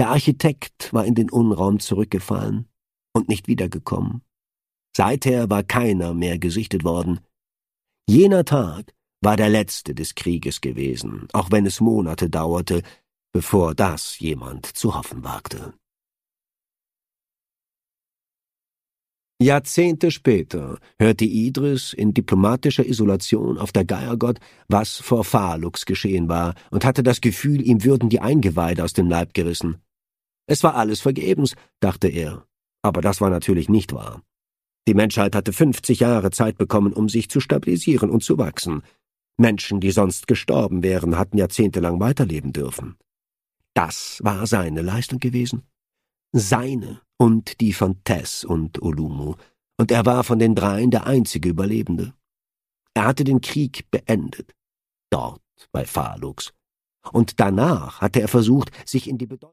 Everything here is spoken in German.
Der Architekt war in den Unraum zurückgefallen und nicht wiedergekommen. Seither war keiner mehr gesichtet worden. Jener Tag war der letzte des Krieges gewesen, auch wenn es Monate dauerte, bevor das jemand zu hoffen wagte. Jahrzehnte später hörte Idris in diplomatischer Isolation auf der Geiergott, was vor Fahlux geschehen war, und hatte das Gefühl, ihm würden die Eingeweide aus dem Leib gerissen. Es war alles vergebens, dachte er, aber das war natürlich nicht wahr. Die Menschheit hatte 50 Jahre Zeit bekommen, um sich zu stabilisieren und zu wachsen. Menschen, die sonst gestorben wären, hatten jahrzehntelang weiterleben dürfen. Das war seine Leistung gewesen. Seine und die von Tess und Olumu, und er war von den dreien der einzige Überlebende. Er hatte den Krieg beendet, dort bei Fahlux, und danach hatte er versucht, sich in die Bedeutung